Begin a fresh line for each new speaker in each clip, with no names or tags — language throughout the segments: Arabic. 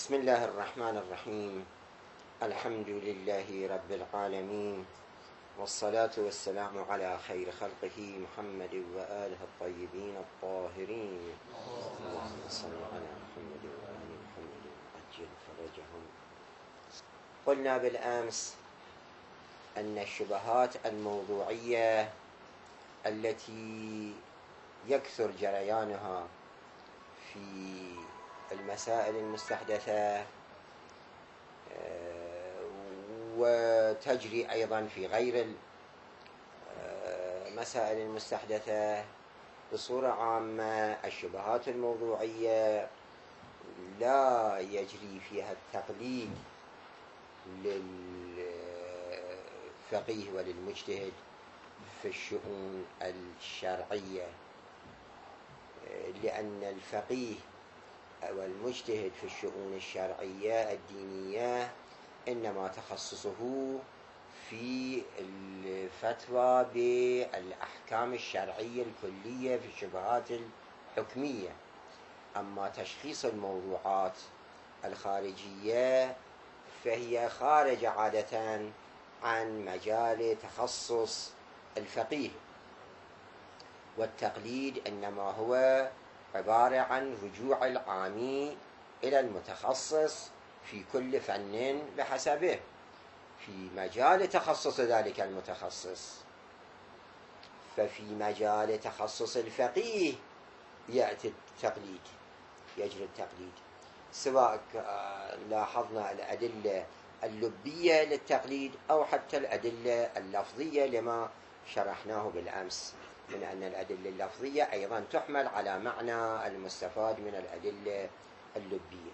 بسم الله الرحمن الرحيم. الحمد لله رب العالمين، والصلاة والسلام على خير خلقه محمد وآله الطيبين الطاهرين. اللهم صل على محمد وآل محمد وعجل فرجهم. قلنا بالأمس أن الشبهات الموضوعية التي يكثر جريانها في المسائل المستحدثة وتجري أيضا في غير المسائل المستحدثة بصورة عامة، الشبهات الموضوعية لا يجري فيها التقليد للفقيه وللمجتهد في الشؤون الشرعية، لأن الفقيه والمجتهد في الشؤون الشرعية الدينية إنما تخصصه في الفتوى بالأحكام الشرعية الكلية في الشبهات الحكمية. أما تشخيص الموضوعات الخارجية فهي خارجة عادة عن مجال تخصص الفقيه، والتقليد إنما هو عبارة عن رجوع العامي إلى المتخصص في كل فن بحسبه في مجال تخصص ذلك المتخصص. ففي مجال تخصص الفقيه يأتي التقليد، يجري التقليد، سواء لاحظنا الأدلة اللبية للتقليد أو حتى الأدلة اللفظية لما شرحناه بالأمس من أن الأدلة اللفظية أيضا تحمل على معنى المستفاد من الأدلة اللبية.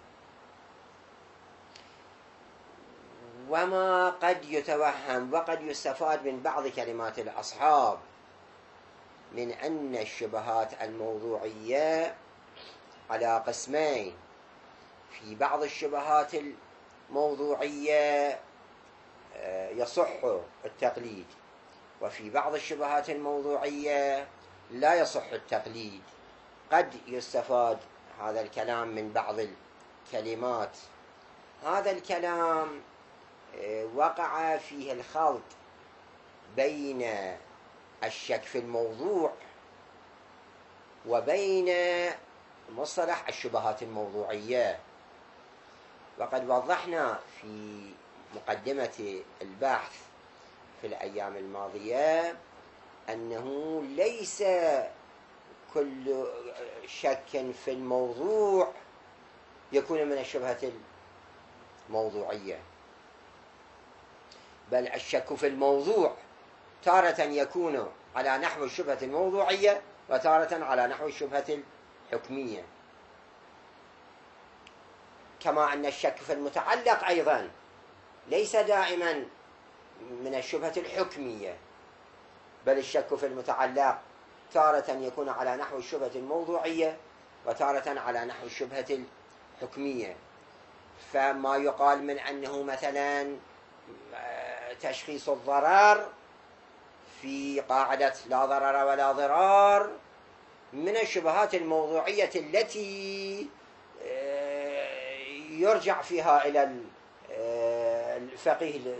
وما قد يتوهم وقد يستفاد من بعض كلمات الأصحاب من أن الشبهات الموضوعية على قسمين: في بعض الشبهات الموضوعية يصح التقليد، وفي بعض الشبهات الموضوعية لا يصح التقليد. قد يستفاد هذا الكلام من بعض الكلمات. هذا الكلام وقع فيه الخلط بين الشك في الموضوع وبين مصطلح الشبهات الموضوعية. وقد وضحنا في مقدمة البحث في الأيام الماضية أنه ليس كل شك في الموضوع يكون من الشبهة الموضوعية، بل الشك في الموضوع تارة يكون على نحو الشبهة الموضوعية وتارة على نحو الشبهة الحكمية، كما أن الشك في المتعلق أيضا ليس دائما من الشبهة الحكمية، بل الشك في المتعلق تارة يكون على نحو الشبهة الموضوعية وتارة على نحو الشبهة الحكمية. فما يقال من أنه مثلا تشخيص الضرر في قاعدة لا ضرر ولا ضرار من الشبهات الموضوعية التي يرجع فيها إلى الفقيه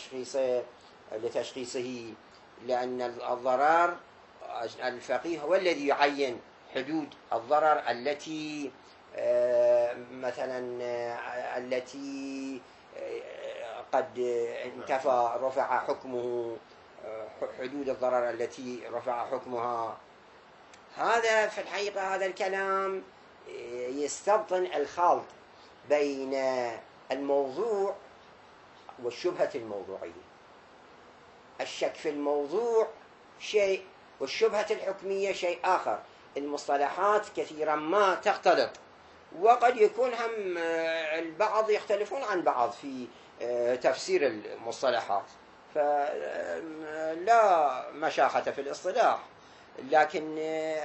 لتشخيصه، لأن الضرر الفقيه هو الذي يعين حدود الضرر التي مثلا التي قد انتفى رفع حكمه، حدود الضرر التي رفع حكمها. هذا في الحقيقة هذا الكلام يستبطن الخلط بين الموضوع والشبهة الموضوعية. الشك في الموضوع شيء والشبهة الحكمية شيء آخر. المصطلحات كثيرا ما تختلط، وقد يكون هم البعض يختلفون عن بعض في تفسير المصطلحات، فلا مشاحة في الاصطلاح، لكن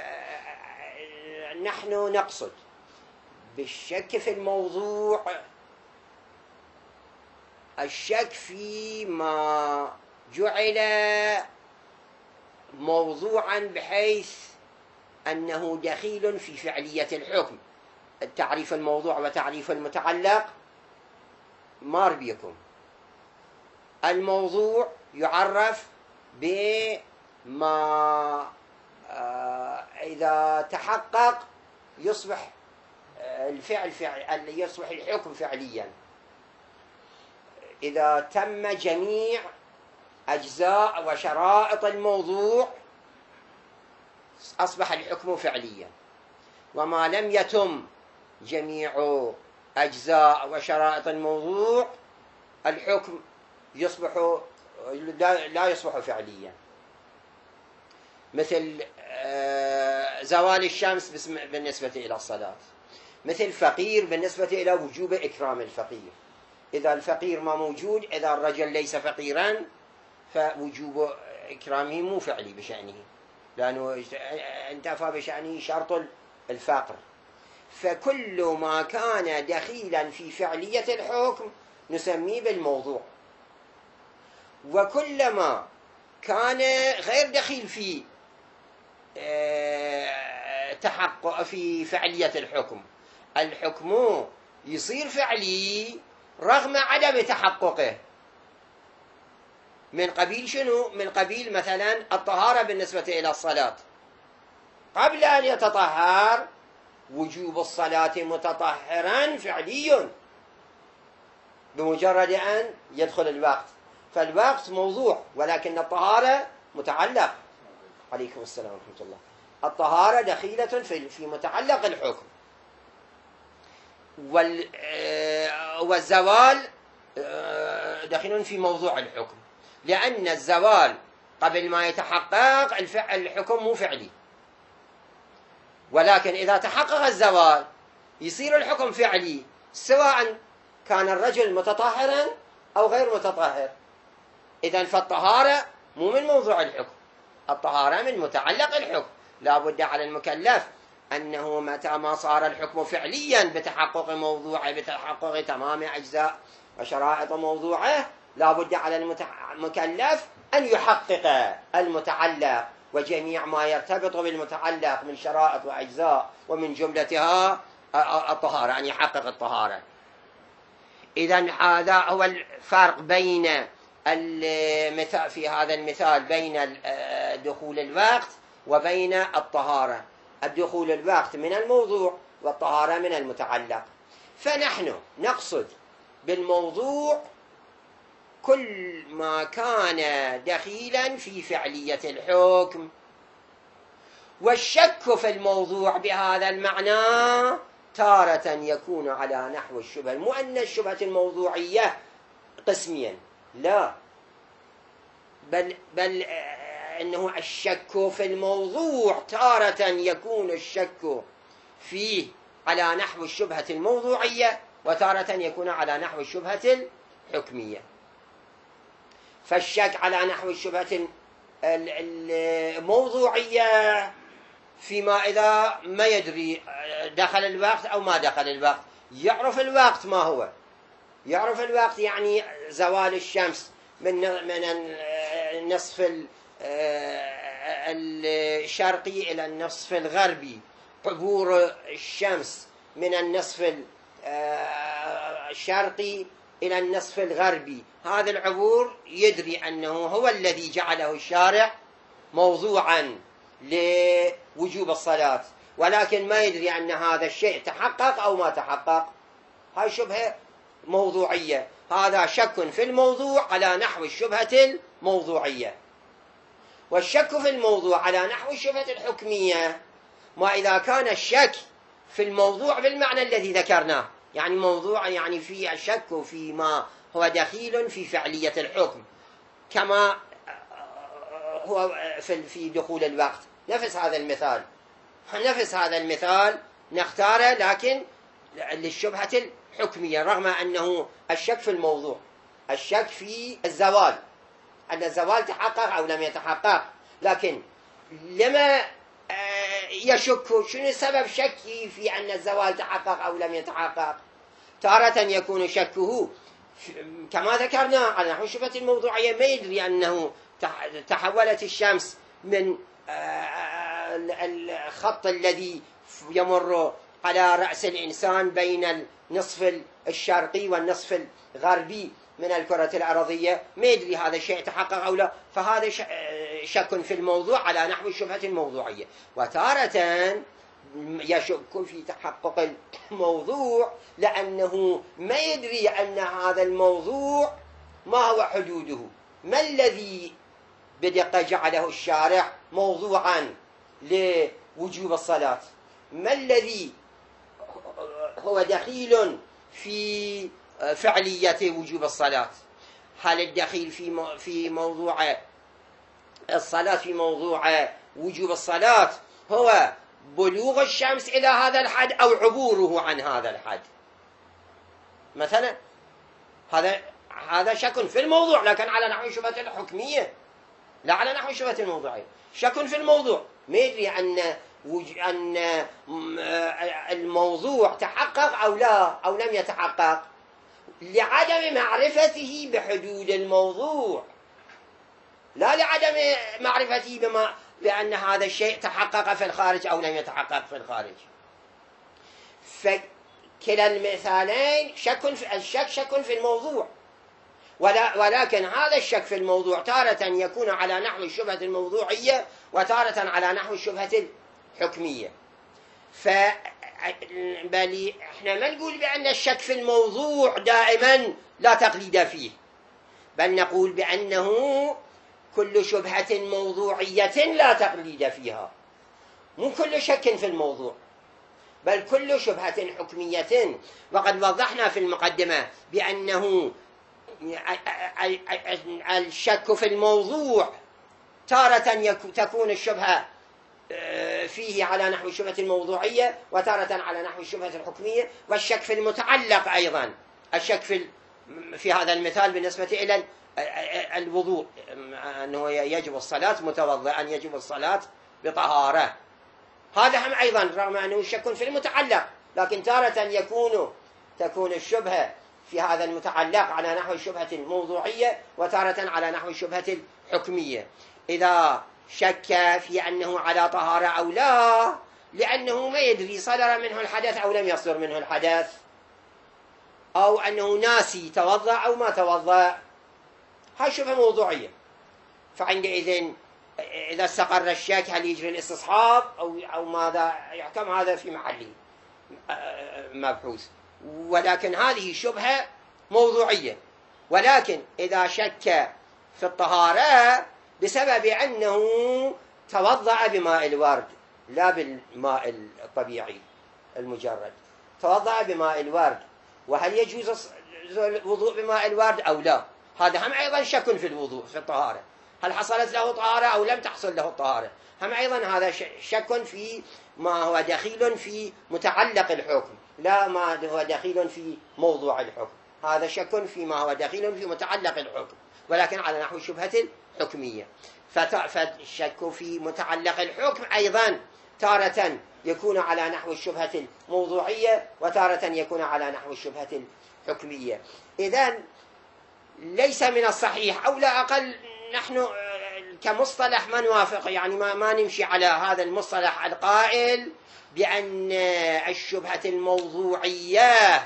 نحن نقصد بالشك في الموضوع الشك فيما جعل موضوعا بحيث أنه دخيل في فعلية الحكم. تعريف الموضوع وتعريف المتعلق مار بيكم. الموضوع يعرف بما إذا تحقق يصبح الفعل يصبح الحكم فعليا. إذا تم جميع أجزاء وشرائط الموضوع أصبح الحكم فعليا. وما لم يتم جميع أجزاء وشرائط الموضوع الحكم يصبح لا يصبح فعليا. مثل زوال الشمس بالنسبة إلى الصلاة، مثل فقير بالنسبة إلى وجوب إكرام الفقير. إذا الفقير ما موجود، إذا الرجل ليس فقيرا، فوجوب إكرامه مو فعلي بشأنه، لأنه انتفى بشأنه شرط الفقر. فكل ما كان دخيلا في فعلية الحكم نسميه بالموضوع، وكلما كان غير دخيل في تحقق في فعلية الحكم يصير فعلي رغم عدم تحققه. من قبيل شنو؟ من قبيل مثلا الطهارة بالنسبة إلى الصلاة، قبل أن يتطهر وجوب الصلاة متطهرا فعلي بمجرد أن يدخل الوقت، فالوقت موضوع، ولكن الطهارة متعلق. عليكم السلام ورحمة الله. الطهارة دخيلة في متعلق الحكم، والزوال دخيل في موضوع الحكم، لأن الزوال قبل ما يتحقق الحكم مو فعلي، ولكن إذا تحقق الزوال يصير الحكم فعلي، سواء كان الرجل متطهرا أو غير متطهر. إذن فالطهارة مو من موضوع الحكم، الطهارة من متعلق الحكم. لا بد على المكلف أنه متى ما صار الحكم فعليا بتحقق موضوعه، بتحقق تمام أجزاء وشرائط موضوعه، لا بد على المكلف أن يحقق المتعلق وجميع ما يرتبط بالمتعلق من شرائط وأجزاء، ومن جملتها الطهارة، أن يحقق الطهارة. إذن هذا هو الفرق بين المثال في هذا المثال بين دخول الوقت وبين الطهارة. الدخول الوقت من الموضوع والطهارة من المتعلق. فنحن نقصد بالموضوع كل ما كان دخيلا في فعلية الحكم. والشك في الموضوع بهذا المعنى تارة يكون على نحو الشبهة، مو أن الشبهة الموضوعية قسميا، لا، بل أنه الشك في الموضوع تارة يكون الشك فيه على نحو الشبهة الموضوعية، وتارة يكون على نحو الشبهة الحكمية. فالشك على نحو الشبهة الموضوعية فيما إذا ما يدري دخل الوقت أو ما دخل الوقت. يعرف الوقت ما هو، يعرف الوقت يعني زوال الشمس من النصف الشرقي إلى النصف الغربي، عبور الشمس من النصف الشرقي إلى النصف الغربي. هذا العبور يدري أنه هو الذي جعله الشارع موضوعا لوجوب الصلاة، ولكن ما يدري أن هذا الشيء تحقق أو ما تحقق. هاي شبهة موضوعية، هذا شك في الموضوع على نحو الشبهة الموضوعية. والشك في الموضوع على نحو الشبهة الحكمية ما إذا كان الشك في الموضوع بالمعنى الذي ذكرناه، يعني موضوع يعني في الشك فيما هو دخيل في فعلية الحكم، كما هو في دخول الوقت. نفس هذا المثال نختاره، لكن للشبهة الحكمية، رغم أنه الشك في الموضوع، الشك في الزوال، أن الزوال تحقق أو لم يتحقق. لكن لما يشك، شنو سبب شكي في أن الزوال تحقق أو لم يتحقق؟ تارة يكون شكه كما ذكرنا على نحو الشبهة الموضوعية، ما يدري أنه تحولت الشمس من الخط الذي يمر على رأس الإنسان بين النصف الشرقي والنصف الغربي من الكرة الأرضية، ما يدري هذا الشيء تحقق أو لا، فهذا شك في الموضوع على نحو الشبهة الموضوعية. وتارة يشك في تحقق الموضوع لأنه ما يدري أن هذا الموضوع ما هو حدوده، ما الذي بدقة جعله الشارع موضوعا لوجوب الصلاة، ما الذي هو دخيل في فعلية وجوب الصلاة. هل الدخيل في موضوع الصلاة، في موضوع وجوب الصلاة، هو بلوغ الشمس إلى هذا الحد أو عبوره عن هذا الحد مثلا؟ هذا شك في الموضوع، لكن على نحو الشبهة الحكمية، لا على نحو الشبهة الموضوعية. شك في الموضوع، ما يدري أن الموضوع تحقق أو لا أو لم يتحقق لعدم معرفته بحدود الموضوع، لا لعدم معرفته بأن هذا الشيء تحقق في الخارج أو لم يتحقق في الخارج. فكلا المثالين شك في الموضوع، ولكن هذا الشك في الموضوع تارة يكون على نحو الشبهة الموضوعية وتارة على نحو الشبهة الحكمية. بل احنا ما نقول بأن الشك في الموضوع دائما لا تقليد فيه، بل نقول بأنه كل شبهة موضوعية لا تقليد فيها، مو كل شك في الموضوع، بل كل شبهة حكمية. وقد وضحنا في المقدمة بأنه الشك في الموضوع تارة تكون الشبهة فيه على نحو الشبهة الموضوعية وتارة على نحو الشبهة الحكمية. والشك في المتعلق أيضا، الشك في هذا المثال بالنسبة إلى الوضوء، أنه يجب الصلاة متوضئا، يجب الصلاة بطهارة، هذا هم أيضا رغم أنه شك في المتعلق، لكن تارة تكون الشبهة في هذا المتعلق على نحو الشبهة الموضوعية وتارة على نحو الشبهة الحكمية. إذا شك في أنه على طهارة أو لا لأنه ما يدري صدر منه الحدث أو لم يصدر منه الحدث، أو أنه ناسي توضأ أو ما توضأ، هاي شبهة موضوعية. فعندئذ إذا استقر الشك هل يجري الاستصحاب أو ماذا يحكم، هذا في محله مبحوث، ولكن هذه شبهة موضوعية. ولكن إذا شك في الطهارة بسبب أنه توضأ بماء الورد لا بالماء الطبيعي المجرد، توضأ بماء الورد، وهل يجوز الوضوء بماء الورد أو لا، هذا هم أيضا شك في الوضوء في الطهارة، هل حصلت له طهارة أو لم تحصل له الطهارة، هم أيضا هذا شك في ما هو دخيل في متعلق الحكم لا ما هو دخيل في موضوع الحكم، هذا شك في ما هو دخيل في متعلق الحكم ولكن على نحو الشبهة الحكمية. فالشك في متعلق الحكم أيضا تارة يكون على نحو الشبهة الموضوعية وتارة يكون على نحو الشبهة الحكمية. إذن ليس من الصحيح أو لا أقل نحن كمصطلح ما نوافق، يعني ما نمشي على هذا المصطلح القائل بأن الشبهة الموضوعية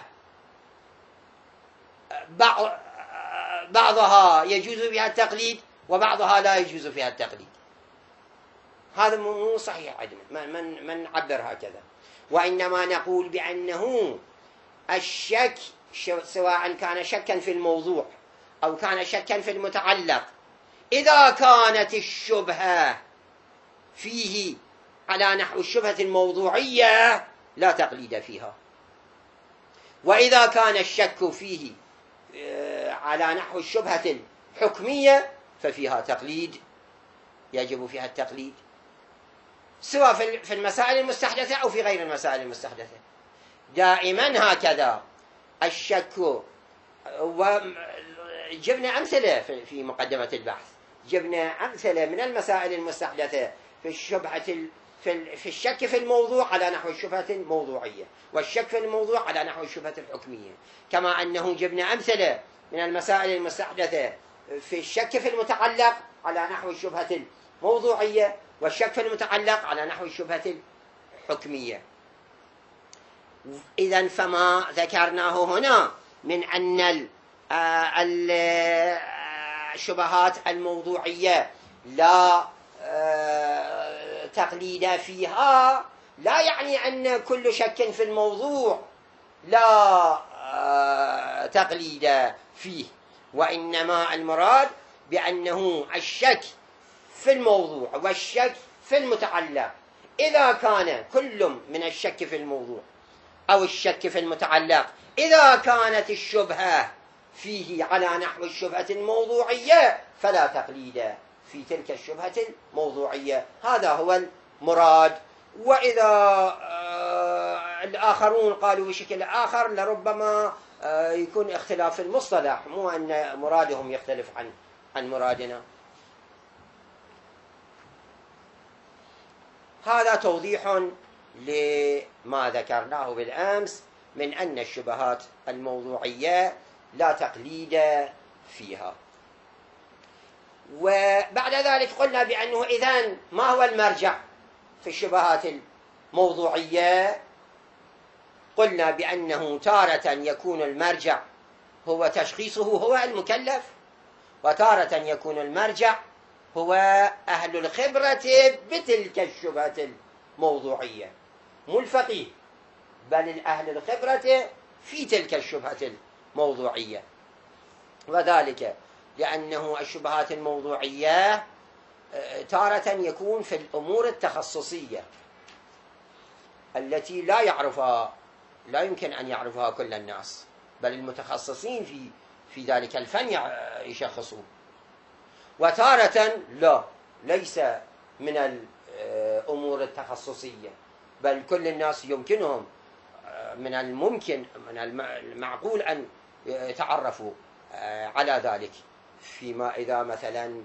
بعضها يجوز فيها التقليد وبعضها لا يجوز فيها التقليد، هذا مو صحيح عندنا، ما نعبر هكذا، وإنما نقول بأنه الشك سواء كان شكا في الموضوع أو كان شكا في المتعلق، إذا كانت الشبهة فيه على نحو الشبهة الموضوعية لا تقليد فيها، وإذا كان الشك فيه على نحو الشبهة الحكمية ففيها تقليد، يجب فيها التقليد، سواء في المسائل المستحدثة أو في غير المسائل المستحدثة، دائما هكذا. الشك، وجبنا أمثلة في مقدمة البحث، جبنا أمثلة من المسائل المستحدثة في الشك في الموضوع على نحو الشبهة الموضوعية، والشك في الموضوع على نحو الشبهة الحكمية، كما أنه جبنا أمثلة من المسائل المستحدثة في الشك في المتعلق على نحو الشبهة الموضوعية والشك في المتعلق على نحو الشبهة الحكمية. إذن فما ذكرناه هنا من أن الشبهات الموضوعية لا تقليد فيها لا يعني أن كل شك في الموضوع لا تقليد فيه، وإنما المراد بأنه الشك في الموضوع والشك في المتعلق إذا كان كل من الشك في الموضوع أو الشك في المتعلق إذا كانت الشبهة فيه على نحو الشبهة الموضوعية فلا تقليد في تلك الشبهة الموضوعية. هذا هو المراد. وإذا الآخرون قالوا بشكل آخر لربما يكون اختلاف في المصطلح، مو أن مرادهم يختلف عن مرادنا. هذا توضيح لما ذكرناه بالأمس من أن الشبهات الموضوعية لا تقليد فيها. وبعد ذلك قلنا بأنه إذن ما هو المرجع في الشبهات الموضوعية؟ قلنا بأنه تارة يكون المرجع هو تشخيصه هو المكلف، وتارة يكون المرجع هو أهل الخبرة بتلك الشبهة الموضوعية، مو الفقيه بل أهل الخبرة في تلك الشبهة الموضوعية. وذلك لأنه الشبهات الموضوعية تارة يكون في الأمور التخصصية التي لا يمكن أن يعرفها كل الناس، بل المتخصصين في ذلك الفن يشخصون. وتارة ليس من الأمور التخصصية، بل كل الناس يمكنهم من المعقول أن يتعرفوا على ذلك، فيما إذا مثلا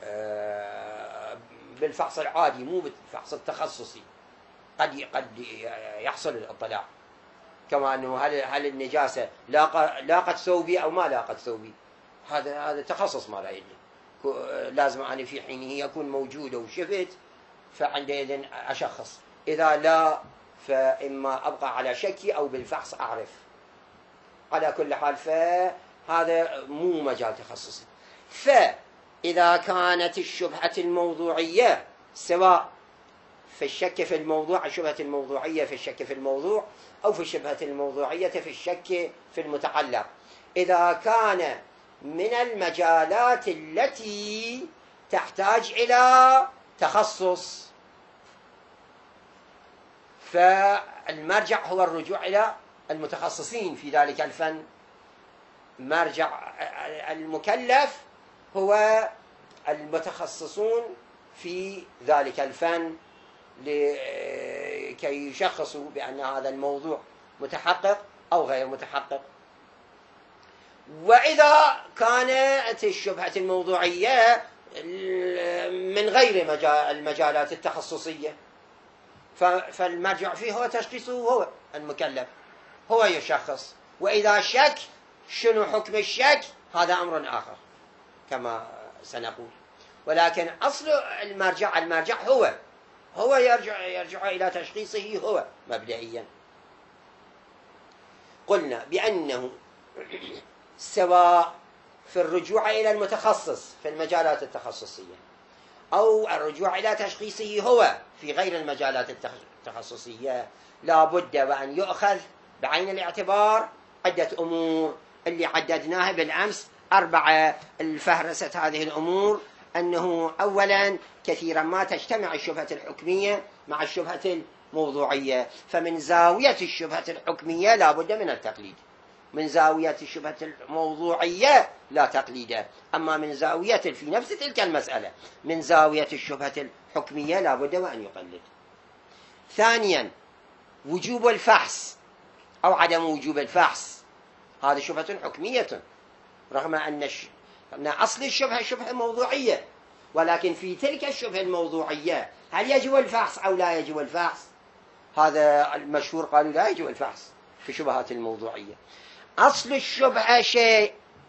بالفحص العادي مو بالفحص التخصصي قد يحصل الاطلاع، كما أنه هل النجاسة لاقت ثوبي أو ما لاقت ثوبي، هذا تخصص ما لا يدري، لازم أنا في حينه يكون موجود وشفت فعندئذ أشخص، إذا لا فإما أبقى على شكي أو بالفحص أعرف. على كل حال فهذا مو مجال تخصصي. فإذا كانت الشبهة الموضوعية سواء في الشك في الموضوع، الشبهة الموضوعية في الشك في الموضوع، أو في الشبهة الموضوعية في الشك في المتعلق، إذا كان من المجالات التي تحتاج إلى تخصص، فالمرجع هو الرجوع إلى المتخصصين في ذلك الفن. مرجع المكلف هو المتخصصون في ذلك الفن لكي يشخصوا بأن هذا الموضوع متحقق أو غير متحقق. وإذا كانت الشبهة الموضوعية من غير المجالات التخصصية فالمرجع فيه هو تشخيصه هو المكلف، هو يشخص. وإذا شك شنو حكم الشك هذا أمر آخر كما سنقول، ولكن أصل المرجع هو يرجع إلى تشخيصه هو مبدئيا. قلنا بأنه سواء في الرجوع إلى المتخصص في المجالات التخصصية أو الرجوع إلى تشخيصه هو في غير المجالات التخصصية، لا بد وأن يؤخذ بعين الاعتبار عدة أمور اللي عددناها بالأمس 4. الفهرسة هذه الأمور أنه أولا كثيرا ما تجتمع الشبهة الحكمية مع الشبهة الموضوعية، فمن زاوية الشبهة الحكمية لا بد من التقليد، من زاوية الشبهة الموضوعية لا تقليد. أما من زاوية في نفس تلك المسألة من زاوية الشبهة الحكمية لا بد وأن يقلد. ثانيا وجوب الفحص أو عدم وجوب الفحص، هذه شبهة حكمية رغم أن أصل الشبهة شبهة موضوعية، ولكن في تلك الشبهة الموضوعية هل يجب الفحص أو لا يجب الفحص؟ هذا المشهور قالوا لا يجب الفحص في شبهات الموضوعية. أصل الشبهة شيء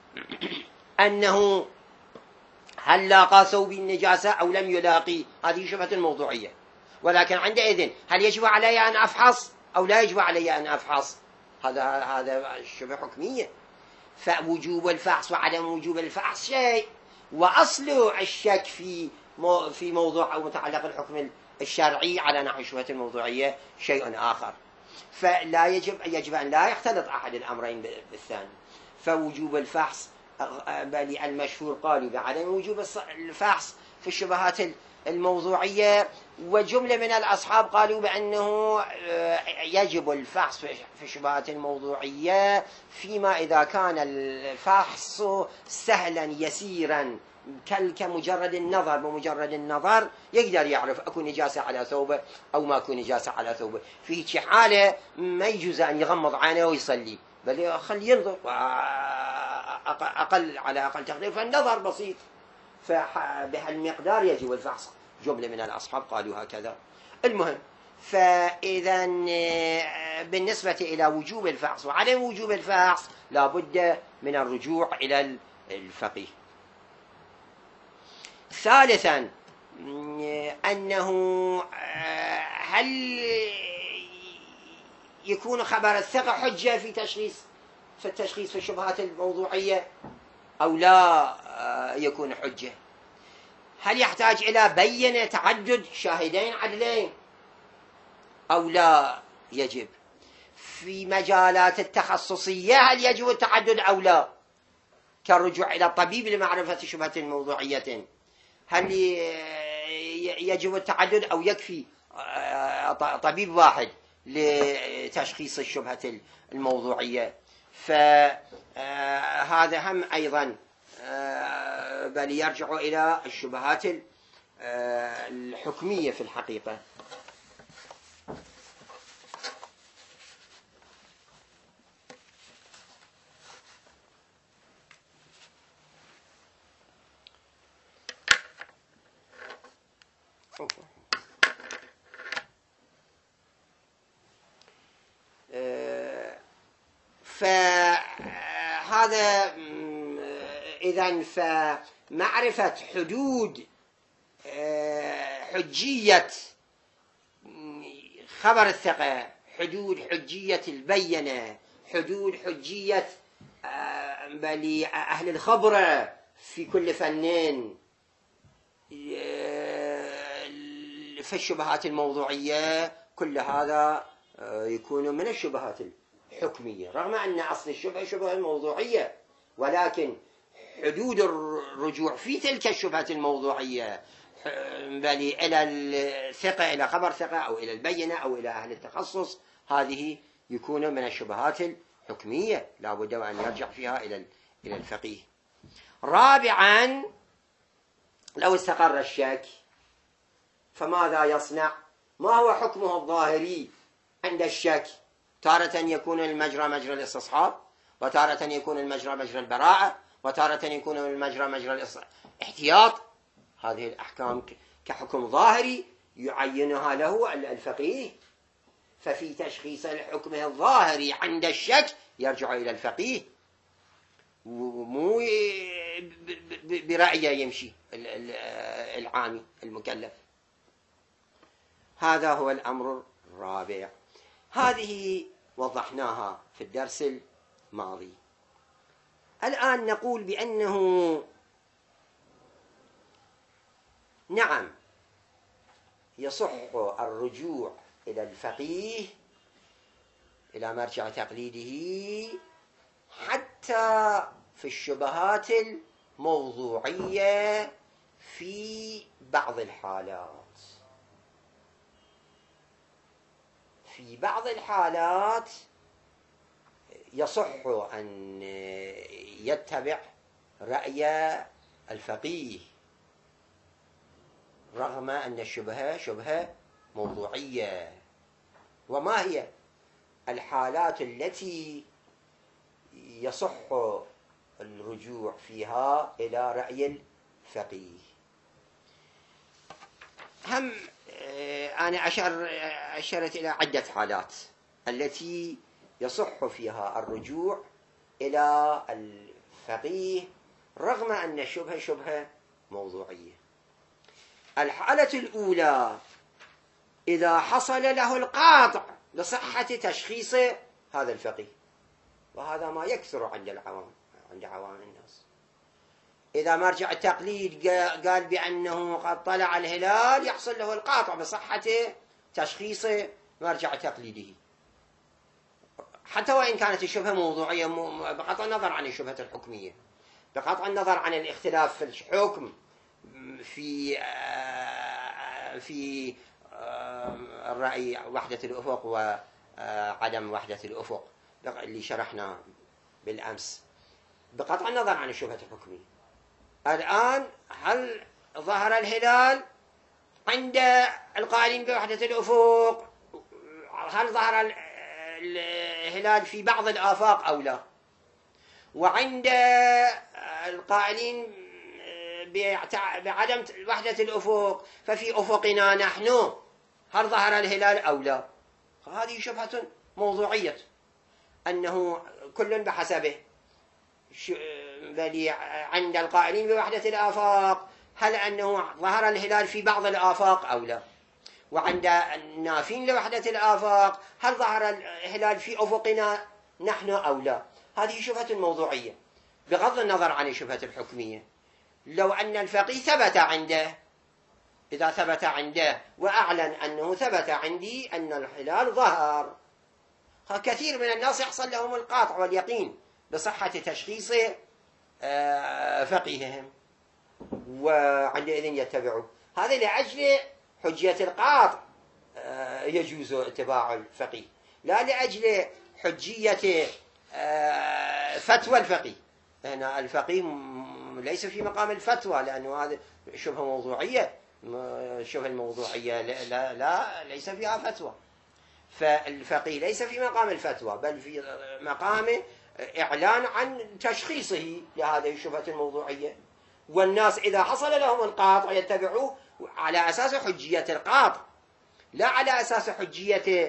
أنه هل لاقى ثوب النجاسة أو لم يلاقي، هذه شبهة الموضوعية، ولكن عندئذ هل يجب علي أن أفحص أو لا يجب علي أن أفحص، هذا شبه حكمية. فوجوب الفحص وعدم وجوب الفحص شيء، وأصل الشك في موضوع أو متعلق الحكم الشرعي على نحو الشبهة الموضوعية شيء آخر. فلا يجب أن لا يختلط أحد الأمرين بالثاني. فوجوب الفحص، بل المشهور قالوا بعدم وجوب الفحص في الشبهات الموضوعية، وجملة من الأصحاب قالوا بأنه يجب الفحص في الشبهات الموضوعية فيما إذا كان الفحص سهلا يسيرا كمجرد النظر. بمجرد النظر يقدر يعرف أكو نجاسة على ثوبه أو ما أكو نجاسة على ثوبه. في حالة ما يجوز أن يغمض عينه ويصلي، بل خلي ينظر على أقل تقدير، فالنظر بسيط، فبهالمقدار يجب الفحص. جملة من الأصحاب قالوا هكذا. المهم، فإذا بالنسبة إلى وجوب الفحص وعدم وجوب الفحص لا بد من الرجوع إلى الفقيه. ثالثا، أنه هل يكون خبر الثقة حجة في التشخيص في الشبهات الموضوعية أو لا يكون حجة؟ هل يحتاج إلى بينة تعدد شاهدين عدلين أو لا يجب؟ في مجالات التخصصية هل يجب التعدد أو لا؟ كالرجوع إلى الطبيب لمعرفة شبهة موضوعية، هل يجب التعدد أو يكفي طبيب واحد لتشخيص الشبهة الموضوعية؟ فهذا هم أيضا بل يرجع إلى الشبهات الحكمية في الحقيقة. فهذا إذن فمعرفة حدود حجية خبر الثقة، حدود حجية البينة، حدود حجية بل أهل الخبرة في كل فنين في الشبهات الموضوعية، كل هذا يكون من الشبهات الحكمية، رغم أن أصل الشبهة شبهة موضوعية، ولكن حدود الرجوع في تلك الشبهة الموضوعية بل إلى الثقة، إلى خبر ثقة أو إلى البينة أو إلى أهل التخصص، هذه يكون من الشبهات الحكمية لا بد أن يرجع فيها إلى الفقيه. رابعا، لو استقر الشك فماذا يصنع؟ ما هو حكمه الظاهري عند الشك؟ تارة يكون المجرى مجرى الاستصحاب، وتارة يكون المجرى مجرى البراءة، وتارة يكون المجرى مجرى الاحتياط. هذه الأحكام كحكم ظاهري يعينها له الفقيه. ففي تشخيص الحكم الظاهري عند الشك يرجع إلى الفقيه، ومو برأيه يمشي العامي المكلف. هذا هو الأمر الرابع. هذه وضحناها في الدرس الماضي. الآن نقول بأنه نعم يصح الرجوع إلى الفقيه، إلى مرجع تقليده، حتى في الشبهات الموضوعية في بعض الحالات. في بعض الحالات يصح أن يتبع رأي الفقيه رغم أن الشبهة شبهة موضوعية. وما هي الحالات التي يصح الرجوع فيها إلى رأي الفقيه؟ هم أنا أشرت إلى عدة حالات التي يصح فيها الرجوع إلى الفقيه رغم أن الشبهة شبهة موضوعية. الحالة الأولى إذا حصل له القاطع لصحة تشخيص هذا الفقيه، وهذا ما يكثر عند العوام، عند عوام الناس. إذا مرجع التقليد قال بأنه قد طلع الهلال يحصل له القاطع بصحة تشخيص مرجع تقليده، حتى وإن كانت الشبهة موضوعية، بقطع النظر عن الشبهة الحكمية، بقطع النظر عن الاختلاف في الحكم في الرأي وحدة الأفق وعدم وحدة الأفق اللي شرحنا بالأمس، بقطع النظر عن الشبهة الحكمية. الآن هل ظهر الهلال عند القائلين بوحدة الأفق، هل ظهر الهلال في بعض الآفاق أو لا؟ وعند القائلين بعدم وحدة الأفق ففي أفقنا نحن هل ظهر الهلال أو لا؟ هذه شبهة موضوعية، أنه كل بحسبه. بل عند القائلين بوحدة الآفاق هل أنه ظهر الهلال في بعض الآفاق أو لا؟ وعند النافين لوحدة الآفاق هل ظهر الهلال في أفقنا نحن أو لا؟ هذه شبهة موضوعية بغض النظر عن الشبهة الحكمية. لو أن الفقيه ثبت عنده، إذا ثبت عنده وأعلن أنه ثبت عندي أن الهلال ظهر، كثير من الناس يحصل لهم القاطع واليقين بصحة تشخيص فقيههم، وعندئذ يتبعوا. هذا لأجل حجية القاطع يجوز اتباع الفقيه، لا لأجل حجية فتوى الفقيه. هنا الفقيه ليس في مقام الفتوى، لأنه هذا شبهة موضوعية، الشبهة الموضوعية لا ليس فيها فتوى، فالفقيه ليس في مقام الفتوى بل في مقام إعلان عن تشخيصه لهذه الشبهة الموضوعية. والناس إذا حصل لهم القاطع يتبعوه على أساس حجية القاطع، لا على أساس حجية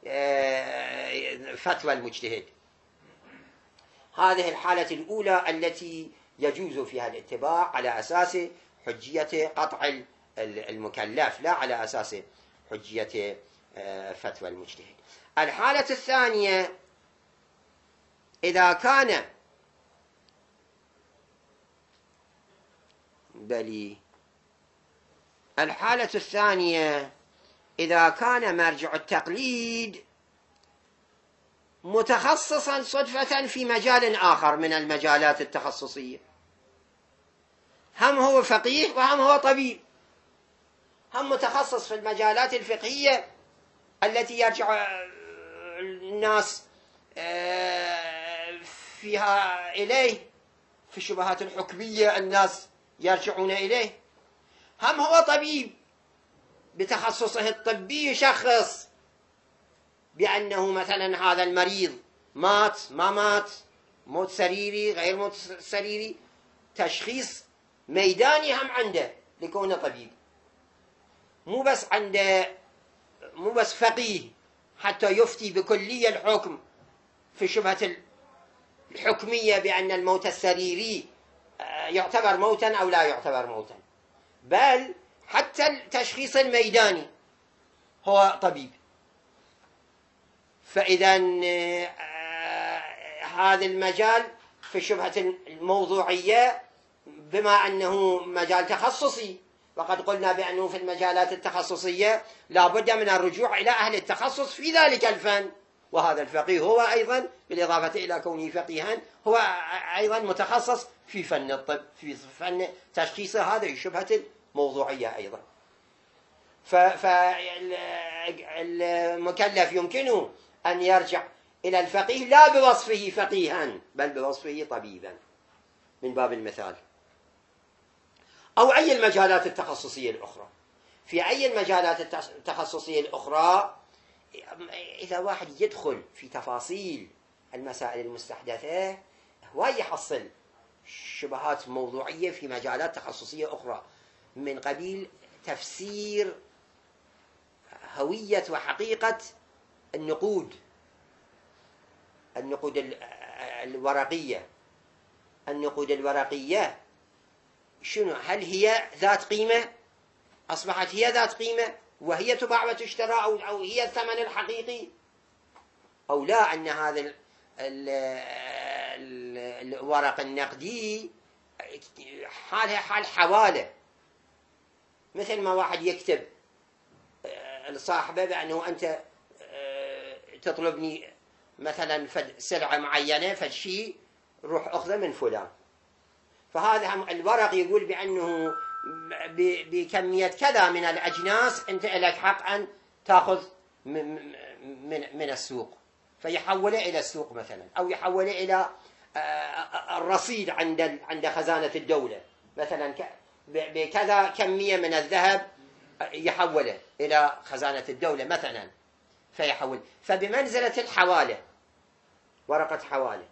فتوى المجتهد. هذه الحالة الأولى التي يجوز فيها الاتباع على أساس حجية قطع المكلف، لا على أساس حجية فتوى المجتهد. الحالة الثانية إذا كان الحالة الثانية إذا كان مرجع التقليد متخصصا صدفة في مجال آخر من المجالات التخصصية، هم هو فقيه وهم هو طبيب، هم متخصص في المجالات الفقهية التي يرجع الناس فيها إليه، في الشبهات الحكمية الناس يرجعون إليه، هم هو طبيب بتخصصه الطبي يشخص بأنه مثلا هذا المريض مات ما مات، موت سريري غير موت سريري، تشخيص ميداني هم عنده لكونه طبيب، مو بس فقيه حتى يفتي بكلية الحكم في الشبهة الحكمية بأن الموت السريري يعتبر موتا أو لا يعتبر موتا، بل حتى التشخيص الميداني هو طبيب. فإذا هذا المجال في الشبهة الموضوعية بما أنه مجال تخصصي، وقد قلنا بأنه في المجالات التخصصية لا بد من الرجوع إلى أهل التخصص في ذلك الفن، وهذا الفقيه هو أيضا بالإضافة إلى كونه فقيها هو أيضا متخصص في فن الطب، في فن تشخيص هذه الشبهة الموضوعية أيضا. فالمكلف يمكنه أن يرجع إلى الفقيه لا بوصفه فقيها بل بوصفه طبيبا من باب المثال، أو أي المجالات التخصصية الأخرى. في أي المجالات التخصصية الأخرى إذا واحد يدخل في تفاصيل المسائل المستحدثة هو يحصل شبهات موضوعية في مجالات تخصصية أخرى من قبيل تفسير هوية وحقيقة النقود الورقية. النقود الورقية شنو؟ هل هي ذات قيمة؟ أصبحت هي ذات قيمة وهي تباع وتشترى، أو هي الثمن الحقيقي؟ أو لا أن هذا الورق النقدي حالها حال حوالة، مثل ما واحد يكتب لصاحبه بأنه أنت تطلبني مثلا سلعة معينة فالشيء روح أخذه من فلان، فهذا الورق يقول بأنه بكمية كذا من الأجناس أنت لك حق أن تأخذ من السوق، فيحوله إلى السوق مثلا، أو يحوله إلى الرصيد عند خزانة الدولة مثلا بكذا كمية من الذهب يحوله إلى خزانة الدولة مثلا فيحول، فبمنزلة الحوالة، ورقة حوالة.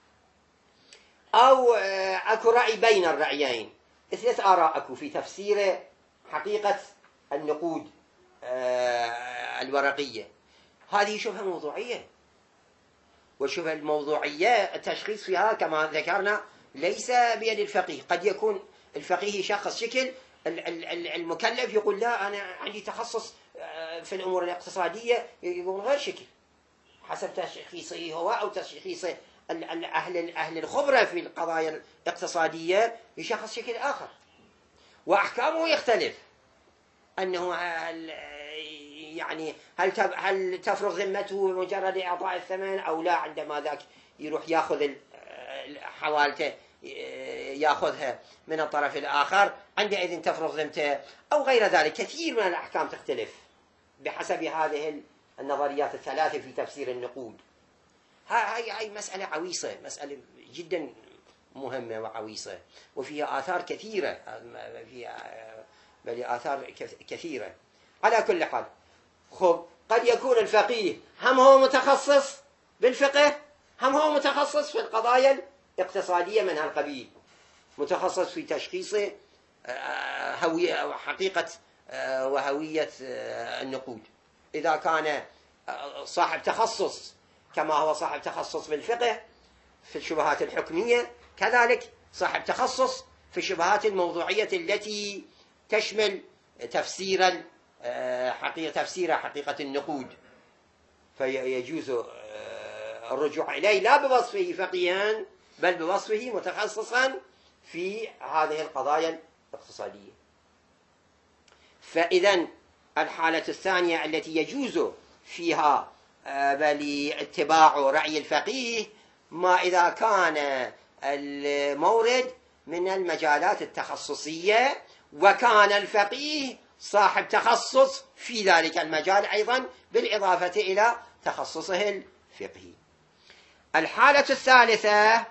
أو أكو رأي بين الرأيين، 3 آراء أكو في تفسير حقيقة النقود الورقية. هذه شبهة موضوعية، والشبهة الموضوعية التشخيص فيها كما ذكرنا ليس بيد الفقيه. قد يكون الفقيه يشخص شكل، المكلف يقول لا أنا عندي تخصص في الأمور الاقتصادية، يقول غير شكل حسب تشخيصه هو أو تشخيص أهل الخبرة في القضايا الاقتصادية، يشخص شكل آخر وأحكامه يختلف. أنه يعني هل تفرغ ذمته بمجرد إعطاء الثمن أو لا، عندما ذاك يروح يأخذ حوالته يأخذها من الطرف الآخر عندئذ تفرغ ذمته أو غير ذلك. كثير من الأحكام تختلف بحسب هذه النظريات الثلاثة في تفسير النقود. هاي مسألة عويصة، مسألة جدا مهمة وعويصة، وفيها آثار كثيرة، بل آثار كثيرة. على كل حال، خب قد يكون الفقيه هم هو متخصص بالفقه، هم هو متخصص في القضايا الاقتصادية من هالقبيل، متخصص في تشخيص هوية أو حقيقة وهوية النقود. إذا كان صاحب تخصص كما هو صاحب تخصص بالفقه في الشبهات الحكمية، كذلك صاحب تخصص في الشبهات الموضوعية التي تشمل تفسير حقيقة النقود، فيجوز الرجوع إليه لا بوصفه فقيها بل بوصفه متخصصا في هذه القضايا الاقتصادية. فإذا الحالة الثانية التي يجوز فيها بل اتباع رأي الفقيه ما إذا كان المورد من المجالات التخصصية وكان الفقيه صاحب تخصص في ذلك المجال أيضا بالإضافة إلى تخصصه الفقهي. الحالة الثالثة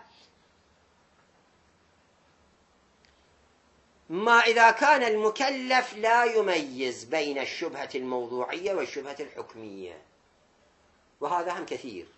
ما إذا كان المكلف لا يميز بين الشبهة الموضوعية والشبهة الحكمية، وهذا هم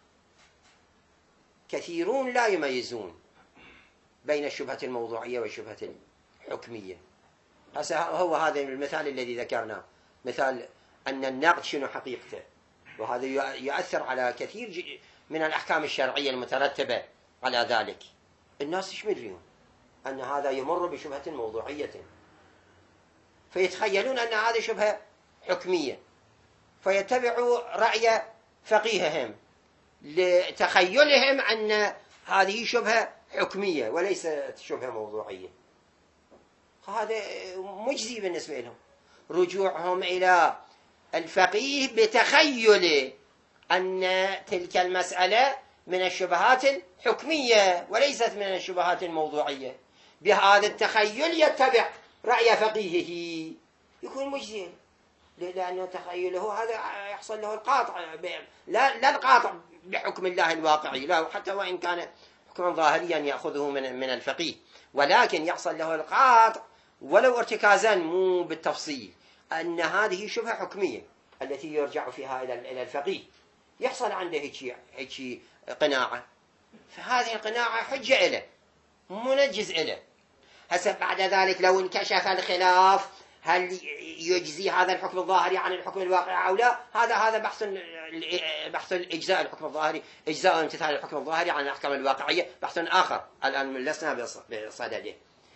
كثيرون لا يميزون بين الشبهة الموضوعية والشبهة الحكمية. هو هذا المثال الذي ذكرناه، مثال أن النقد شنو حقيقته، وهذا يؤثر على كثير من الأحكام الشرعية المترتبة على ذلك. الناس ايش مدريون أن هذا يمر بشبهة موضوعية، فيتخيلون أن هذه شبهة حكمية، فيتبعوا رأي فقيههم لتخيلهم أن هذه شبهة حكمية وليست شبهة موضوعية. هذا مجزي بالنسبة لهم، رجوعهم إلى الفقيه بتخيل أن تلك المسألة من الشبهات الحكمية وليست من الشبهات الموضوعية. بهذا التخيل يتبع رأي فقيهه، يكون مجزي، لأنه تخيله هذا يحصل له القاطع، لا القاطع بحكم الله الواقعي، لا، حتى وإن كان حكما ظاهريا يأخذه من الفقيه، ولكن يحصل له القاطع ولو ارتكازا مو بالتفصيل أن هذه شبهة حكمية التي يرجع فيها إلى الفقيه، يحصل عنده هيك قناعة، فهذه القناعة حجة له منجز له. هسه بعد ذلك لو انكشف الخلاف هل يجزي هذا الحكم الظاهري عن الحكم الواقعي أو لا، هذا بحث الإجزاء الحكم الظاهري، إجزاء وامتثال الحكم الظاهري عن الأحكام الواقعية بحث آخر الآن لسنا بصدده.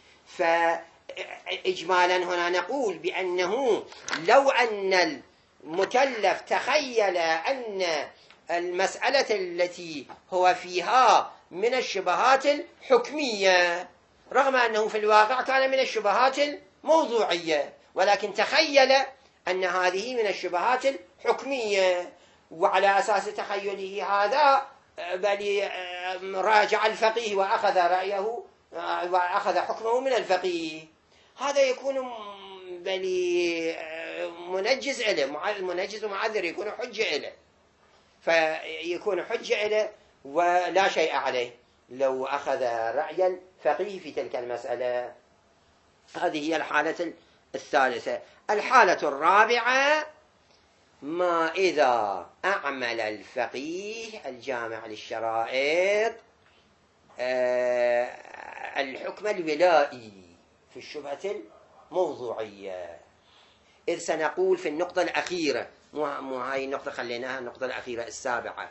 فإجمالا هنا نقول بأنه لو أن المكلف تخيل أن المسألة التي هو فيها من الشبهات الحكمية، رغم أنه في الواقع كان من الشبهات الموضوعية، ولكن تخيل أن هذه من الشبهات الحكمية، وعلى أساس تخيله هذا بل راجع الفقيه وأخذ رأيه وأخذ حكمه من الفقيه. هذا يكون بل منجز له، منجز ومعذر، يكون حجة له، فيكون حجة له ولا شيء عليه لو أخذ رأي الفقيه في تلك المسألة. هذه هي الحالة الثالثة. الحالة الرابعة: ما إذا أعمل الفقيه الجامع للشرائط الحكم الولائي في الشبهة الموضوعية. إذ سنقول في النقطة الأخيرة، مو هاي النقطة خليناها النقطة الأخيرة السابعة،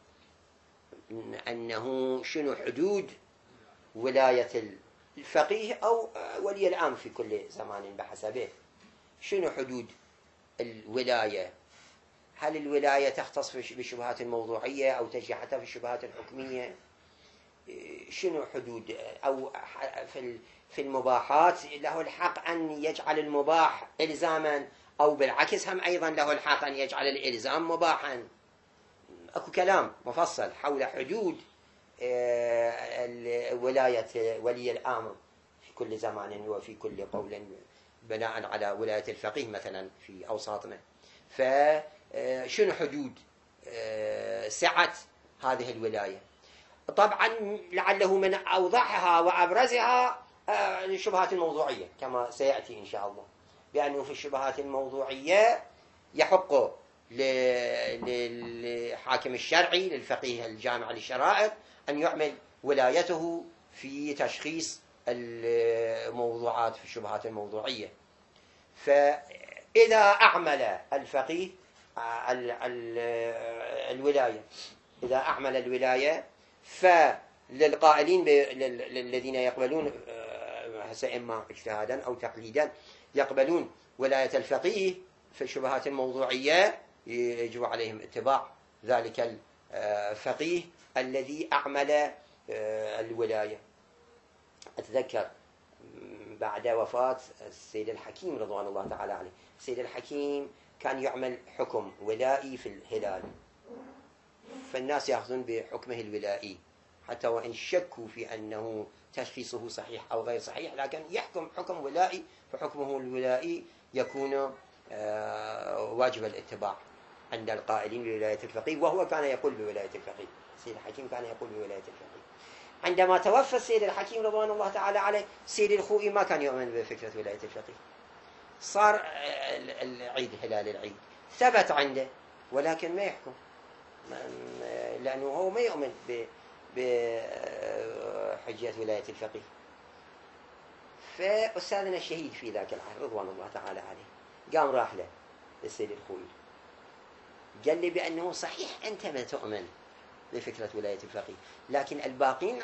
أنه شنو حدود ولاية الفقيه أو ولي الأمر في كل زمان بحسبه. شنو حدود الولاية؟ هل الولاية تختص بالشبهات الموضوعية أو تجي حتى في الشبهات الحكمية؟ شنو حدود؟ أو في المباحات له الحق أن يجعل المباح إلزاما، أو بالعكس هم أيضا له الحق أن يجعل الإلزام مباحا. أكو كلام مفصل حول حدود ولاية ولي الأمر في كل زمان وفي كل قول بناء على ولاية الفقيه مثلا في أوساطنا. فشنو حدود سعة هذه الولاية؟ طبعا لعله من أوضحها وأبرزها الشبهات الموضوعية كما سيأتي إن شاء الله، بأنه في الشبهات الموضوعية يحق للحاكم الشرعي للفقيه الجامع للشرائط أن يعمل ولايته في تشخيص الموضوعات في الشبهات الموضوعية. فإذا أعمل الفقيه الولاية، إذا أعمل الولاية، فللقائلين الذين يقبلون إما اجتهادا أو تقليدا يقبلون ولاية الفقيه في الشبهات الموضوعية، يجب عليهم اتباع ذلك الفقيه الذي أعمل الولاية. أتذكر بعد وفاة السيد الحكيم رضوان الله تعالى عليه، السيد الحكيم كان يعمل حكم ولائي في الهلال، فالناس يأخذون بحكمه الولائي حتى وإن شكوا في أنه تشخيصه صحيح أو غير صحيح، لكن يحكم حكم ولائي، فحكمه الولائي يكون واجب الاتباع عند القائلين بولاية الفقيه، وهو كان يقول بولاية الفقيه. السيد الحكيم كان يقول بولاية الفقيه. عندما توفى السيد الحكيم رضوان الله تعالى عليه، السيد الخوئي ما كان يؤمن بفكرة ولاية الفقيه. صار العيد هلال العيد ثبت عنده، ولكن ما يحكم، لأنه هو ما يؤمن بحجية ولاية الفقيه. فأستاذنا الشهيد في ذاك العهد رضوان الله تعالى عليه قام راح له السيد الخوئي، قال لي بأنه صحيح أنت ما تؤمن بفكرة ولاية الفقيه، لكن الباقين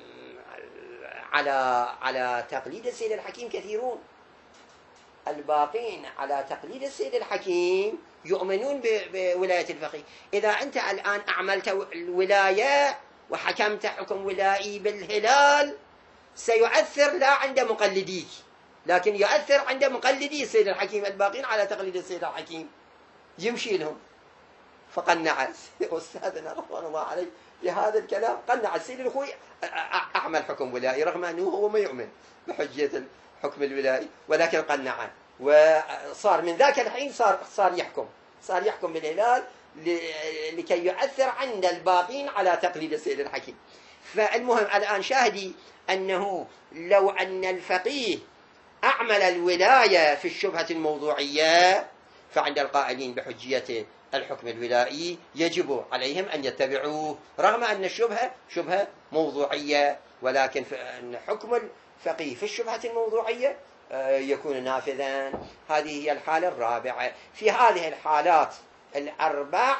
على تقليد السيد الحكيم كثيرون. الباقين على تقليد السيد الحكيم يؤمنون بولاية الفقيه. إذا أنت الآن أعملت الولاية وحكمت حكم ولائي بالهلال، سيؤثر لا عند مقلديك، لكن يؤثر عند مقلدي السيد الحكيم الباقين على تقليد السيد الحكيم، يمشي لهم. فقنع أستاذنا رضوان الله عليه بهذا الكلام، قنع السيد الخوئي أعمل حكم ولائي رغم أنه هو ما يؤمن بحجية الحكم الولائي، ولكن قنعه، وصار من ذاك الحين صار يحكم بالهلال لكي يؤثر عند الباقين على تقليد السيد الحكيم. فالمهم الآن شاهدي أنه لو أن الفقيه أعمل الولاية في الشبهة الموضوعية، فعند القائلين بحجية الحكم الولائي يجب عليهم أن يتبعوه، رغم أن الشبهة شبهة موضوعية، ولكن حكم الفقيه في الشبهة الموضوعية يكون نافذا. هذه هي الحالة الرابعة. في هذه الحالات الأربع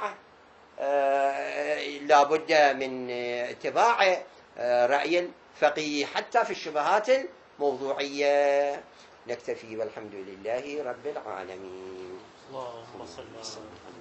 لا بد من اتباع رأي الفقيه حتى في الشبهات الموضوعية. نكتفي والحمد لله رب العالمين.
اللهم صل على